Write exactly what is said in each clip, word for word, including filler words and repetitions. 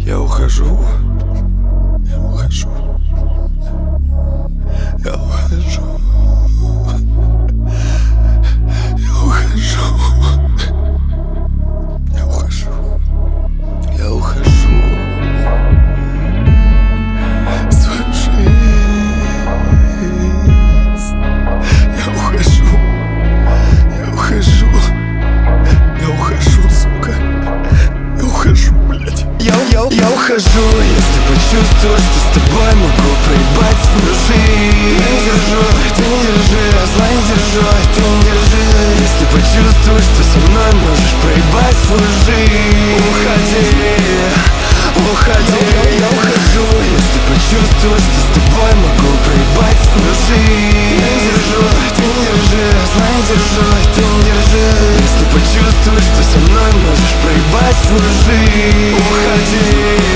Я ухожу, я ухожу, я ухожу, я ухожу, я ухожу, я ухожу в свою жизнь. Я ухожу, я ухожу, я ухожу, сука, я ухожу, блядь. Я, я, я ухожу, если почувствую, что с тобой могу проебать свою жизнь. Ты не держу, ты не держи, зла не держу, ты не держи. Если почувствуешь, что со мной можешь проебать свою жизнь. Уходи, уходи. Я, я, я ухожу, если почувствую, что с тобой могу проебать свою жизнь. Ты не держу, ты не держи, зла не держу, ты не держи. Если почувствуешь, что со мной можешь проебать свою жизнь. Уходи,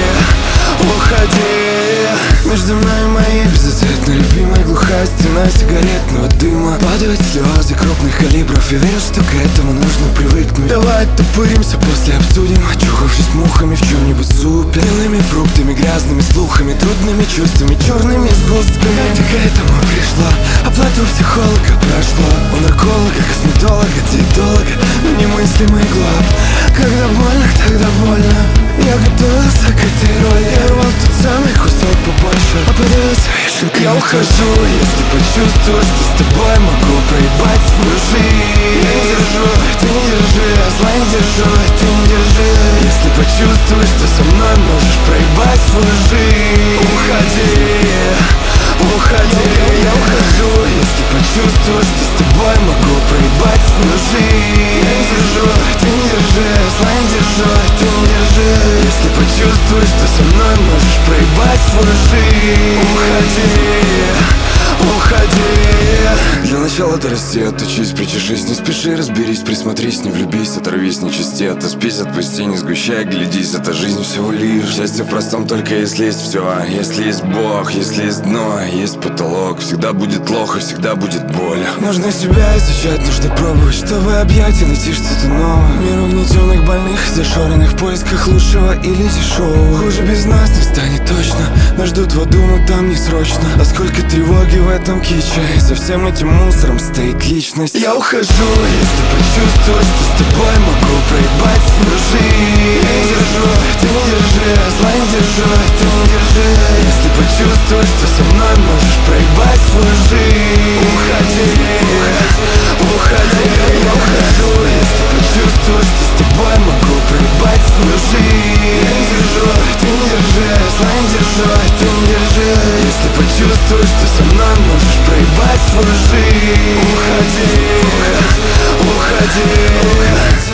уходи. Между нами мои безответно любимая глухая стена сигаретного дыма. Падают слезы крупных калибров. Я верю, что к этому нужно привыкнуть. Давай оттопыримся, после обсудим, очухавшись мухами в чем-нибудь супер. Белыми фруктами, грязными слухами, трудными чувствами, черными сгустками. Как ты к этому пришла? Оплату психолога прошла. У нарколога, косметолога, диетолога, но немыслимый глад. Когда больно, тогда больно. Я готовился к этой роли. Я рвал тот самый кусок побольше, а подавился вишенкой. Я ухожу, если почувствую, что с тобой могу проебать свою жизнь. Я не держу, ты не держи, зла не держу, ты не держи. Если почувствуешь, что со мной можешь проебать свою жизнь. Уходи, уходи. Я ухожу, если почувствую, что с тобой могу проебать свою жизнь. Я не держу, ты не держи, зла не держу, ты не держи. Если почувствуешь, что со мной можешь проебать свою жизнь. Уходи, уходи. Для начала дорасти, отучись, причешись, не спеши, разберись, присмотрись, не влюбись, оторвись, не чисти, отоспись, отпусти, не сгущай, глядись, это жизнь всего лишь. Счастье в простом только если есть все, если есть Бог, если есть дно, есть потолок. Всегда будет плохо, всегда будет боль. Нужно себя изучать, нужно пробовать, чтобы объять и найти что-то новое. Мир угнетенных, больных, зашоренных в поисках лучшего или дешевого. Хуже без нас не станет точно, нас ждут в аду, но там не срочно. А сколько тревоги в этом киче, и за всем этим мусором стоит личность. Я ухожу, если почувствую, что с тобой могу проебать свою жизнь. Я не держу, ты не держи, зла не держу, ты не держи. Если почувствуешь, что со мной можешь проебать свою жизнь. Уходи, уходи. Я ухожу, если почувствую, что с тобой могу проебать свою жизнь. Я не держу, ты не держи, зла не держу, ты не держи. Если почувствуешь, что со мной можешь проебать свою жизнь. Уходи, уходи, уходи.